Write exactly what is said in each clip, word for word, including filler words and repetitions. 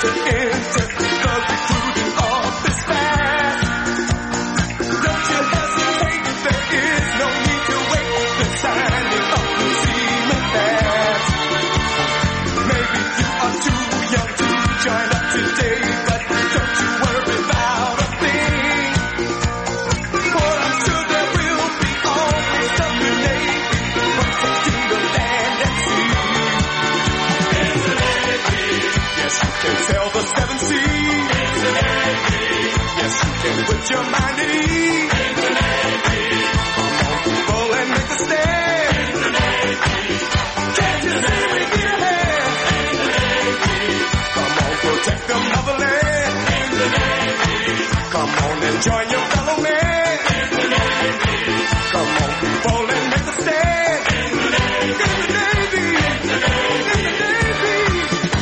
Put your mind at ease. In the Navy. Come on, people, and make a stand. In the Navy. Can't you see we need a hand? In the Navy. Come on, protect the motherland. In the Navy. Come on and join your fellow man. In the Navy. Come on, people, and make a stand. In the Navy. In the Navy. In the Navy. In the Navy.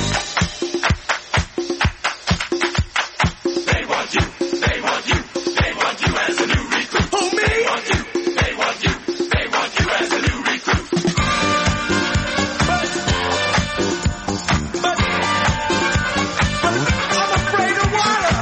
They want you. They want you. They want you as a new recruit. Who, me? They want you. They want you. They want you as a new recruit. But, but, but I'm afraid of water.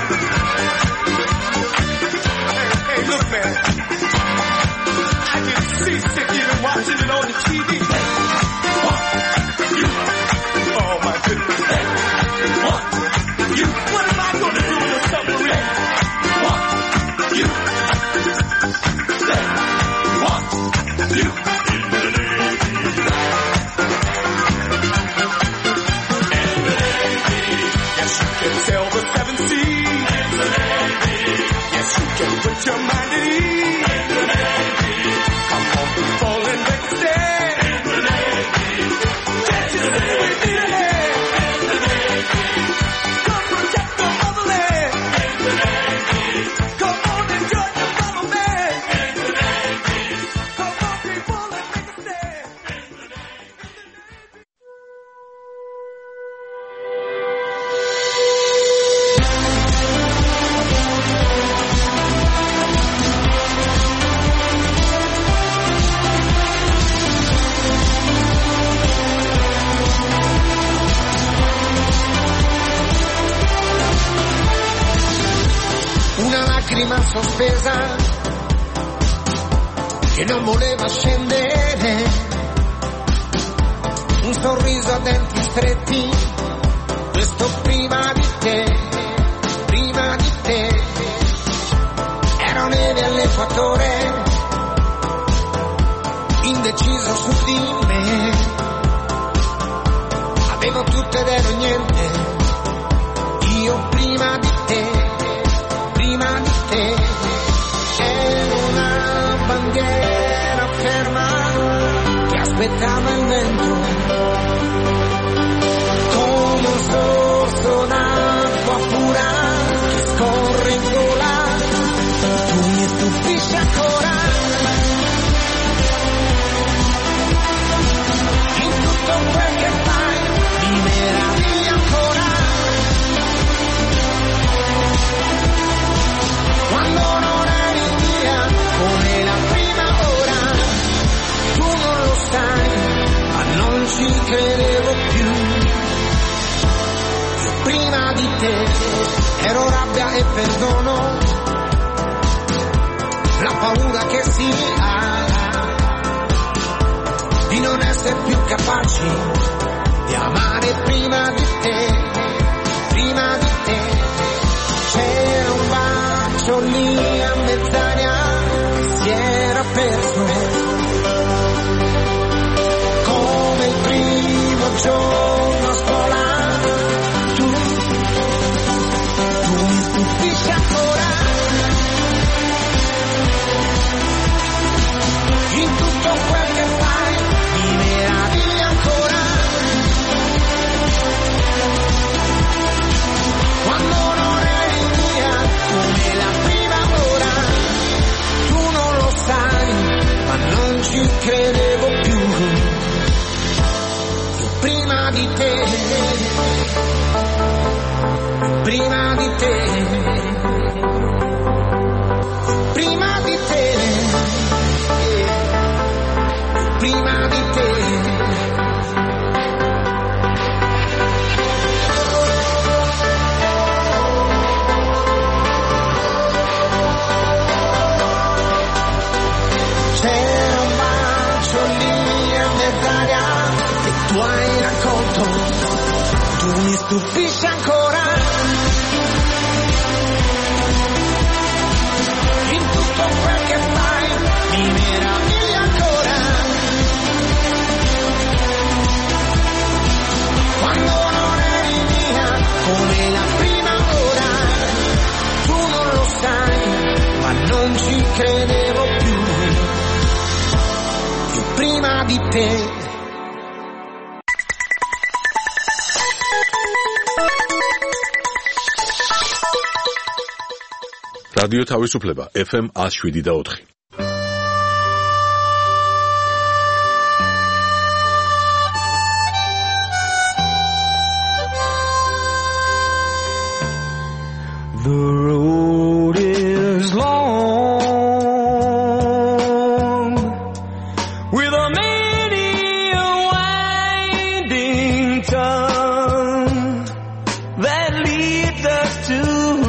Hey, hey, look, man. I get seasick even watching it on the T V. They want you. Oh, my goodness. They want you. What am I going to do in a submarine? Want you. They want you. In the Navy. In the Navy. Yes, you can sail the seven seas. In the Navy. Yes, you can put your mind at ease. In the Navy. Come on, people, and make a stand. In the Navy. Can't you see we need a hand? In the Navy. Come protect the motherland. In the Navy. Come on and join your fellow man. In the Navy. Come on, people, and make a stand. In the Navy. Una lacrima sospesa che non voleva scendere, un sorriso a denti stretti, questo prima di te, prima di te, ero neve all'equatore, indeciso su di me, avevo tutto ed ero niente, io prima di te. Prima di te ero una bandiera ferma che aspettava il vento, come un sorso d'acqua pura che scorre in gola, tu mi stupisci ancora, in tutto quel che fai mi meravigli ancora. Quando non eri via, come la prima ora, tu non lo sai, ma non ci credevo più. Io prima di te ero rabbia e perdono, la paura che si ha di non essere più capaci di amare prima di te, prima di te. C'era un bacio lì a mezz'aria che si era perso, come il primo giorno a scuola, tu, tu mi stupisci ancora, in tutto quel che fai mi meravigli ancora, quando non eri via, come la prima ora, tu non lo sai, ma non ci credevo più, io prima di te, prima di te, prima di te, prima di te. colpisce ancora. In tutto quel che fai mi meraviglia ancora. Quando non eri mia come la prima ora, tu non lo sai, ma non ci credevo più, più prima di te. რადიო თავისუფლება ეფ ემ one oh seven და four. The road is long with a many a winding tongue that leads us to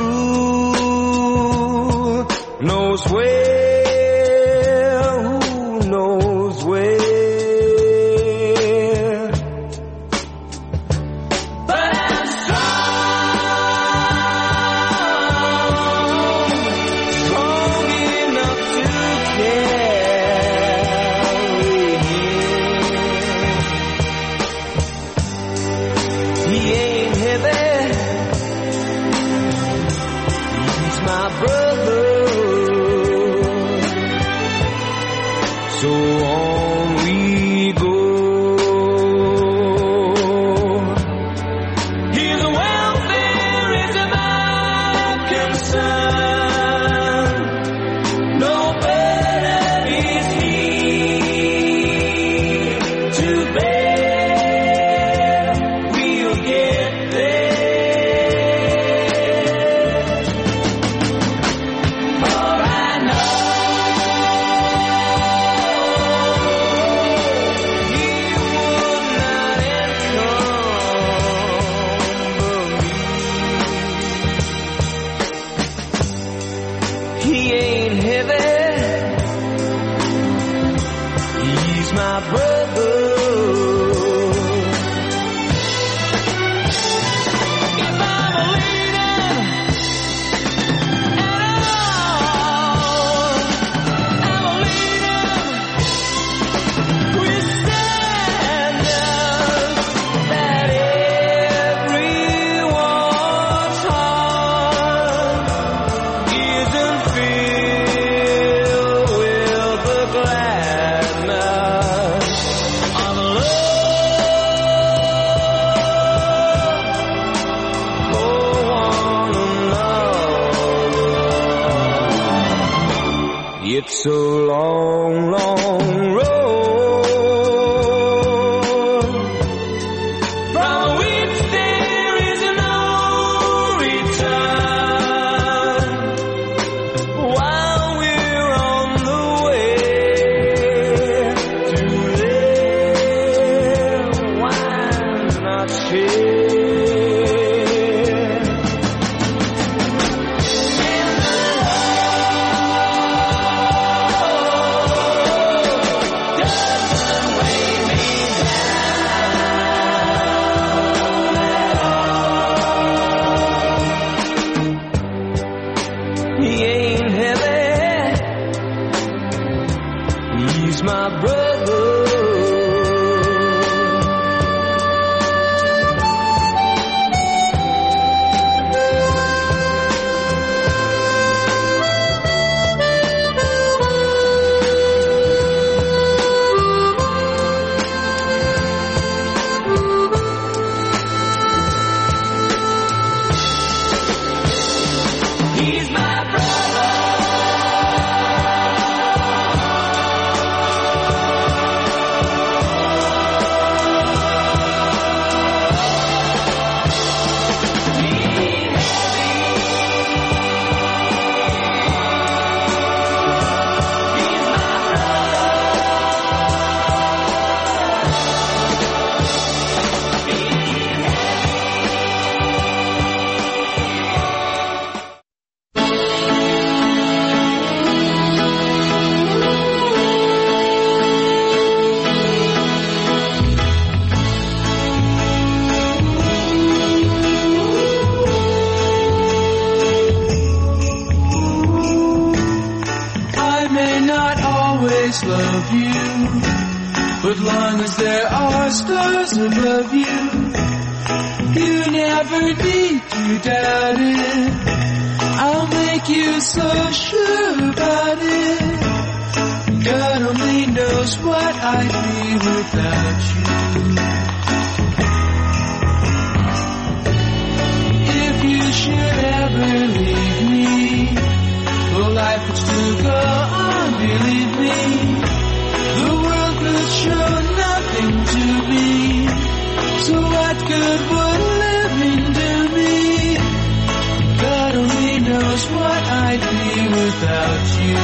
knows where, who knows where. But I'm strong, strong enough to carry him. He ain't heavy, he's my brother. So on we go. His welfare is my concern. No burden is he to bear. We'll get there. For I know he ain't heavy, he's my brother. If I'm a leader at all, I'm a leader with standards that everyone's heart isn't filled with the gladness of love for one another. It's a long, long road from which there is no return. While we're on the way to there, why not share? In the love love you. But long as there are stars above you, you never need to doubt it. I'll make you so sure about it. God only knows what I'd be without you. If you should ever leave me, well, life would still go on, believe me. The world could show nothing to me. So what good would living do me? God only knows what I'd be without you.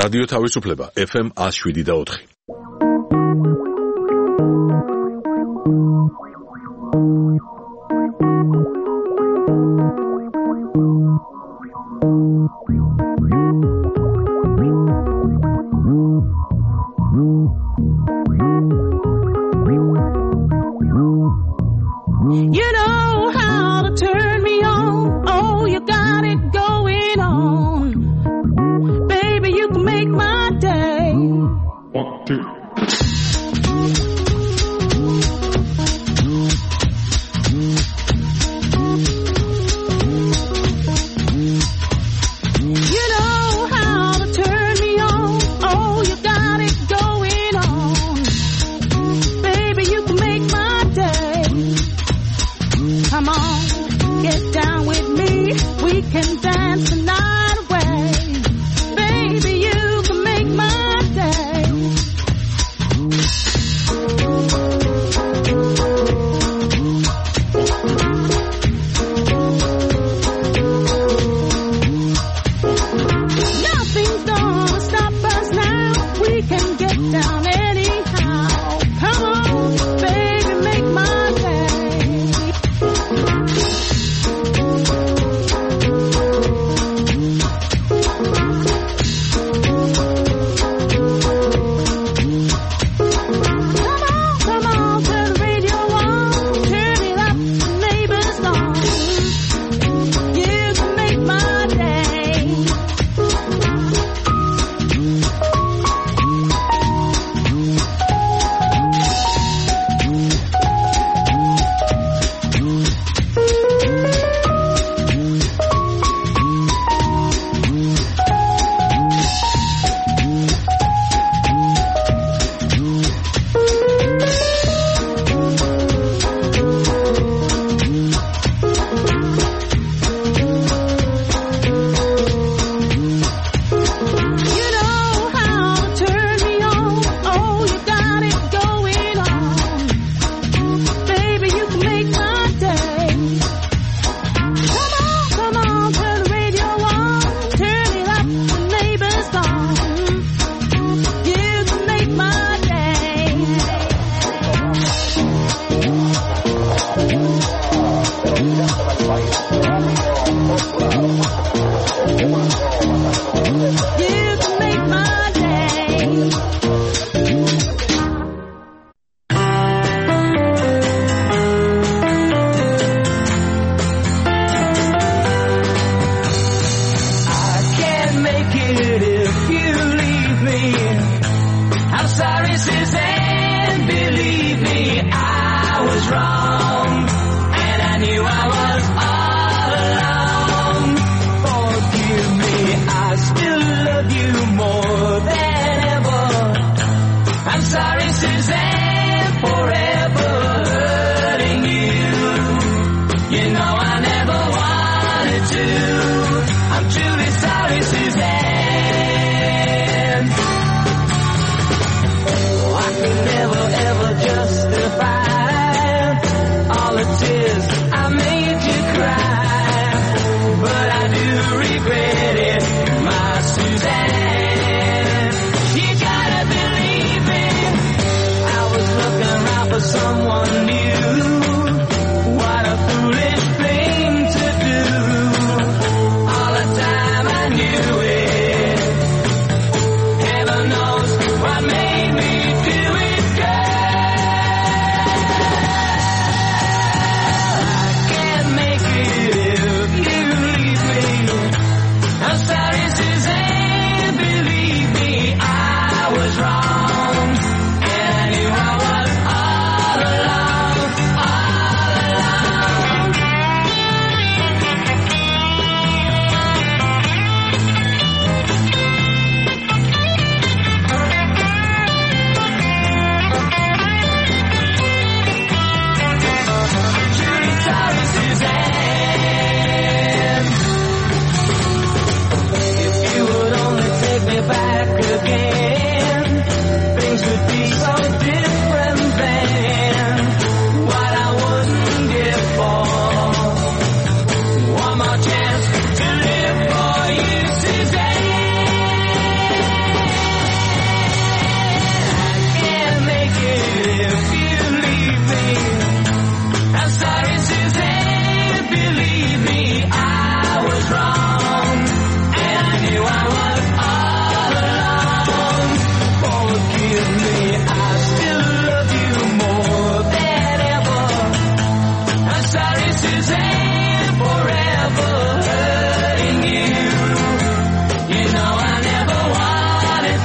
რადიო თავისუფლება ეფ ემ one oh seven და four. You know how to turn me on. Oh, you got it going on. Baby, you can make my day. One, two. You know how to turn me on. Oh, you got it going on. Baby, you can make my day. Come on, get down with me. We can dance the night away. Baby, you can make my day.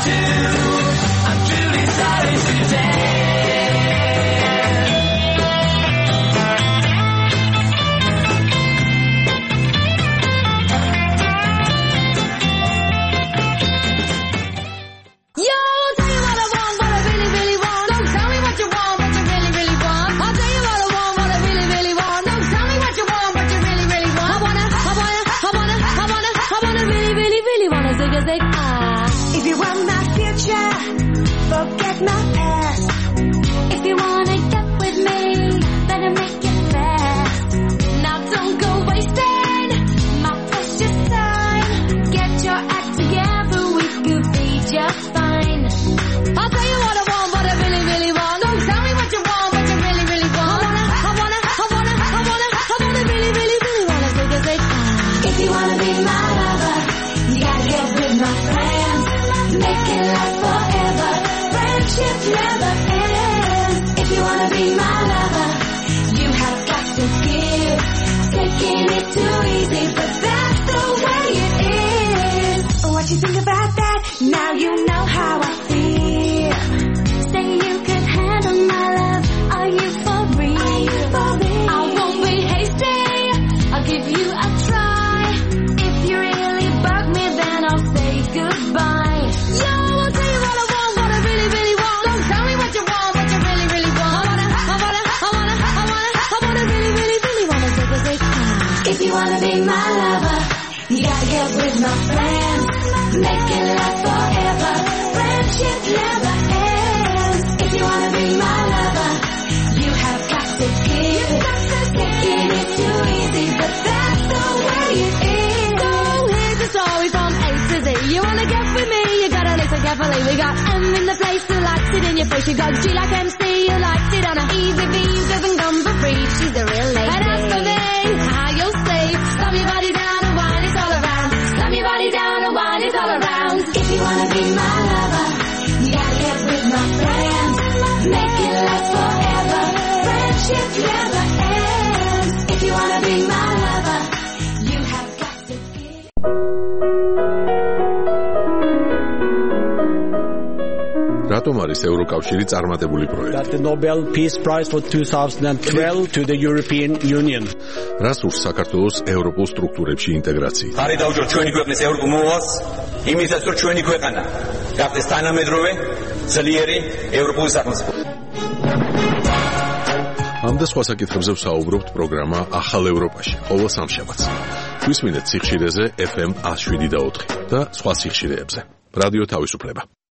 We got M in the place who likes it in your face. You got G like M C who likes it on a easy V who doesn't come for free. She's the real lady. And as for me, how you'll see, slam your body down and wine it all around. Slam your body down and wine it all around. If you wanna be my lover, you gotta get with my friends. Make it last forever. Friendship never ends. If you wanna be my lover, you have got to give. რატომ არის ევროკავშირი წარმატებული პროექტი? That the Nobel Peace Prize for twenty twelve to the European Union. რას ურს საქართველოს ევროპულ სტრუქტურებში ინტეგრაცია? ხარი დაუჭიროთ ჩვენი ქვეყნის ევროპულ მოვალს, იმისათვის რომ ჩვენი ქვეყანა გახდეს თანამედროვე, ძლიერი ევროპული სახელმწიფო. ამ და სხვა საკითხებზე ვსაუბრობთ პროგრამა ახალ ევროპაში, ყოველ სამშაბათს. გვისმინეთ სიხშირეზე ეფ ემ one oh seven და ოთხი და სხვა სიხშირეებზე. რადიო თავისუფლება.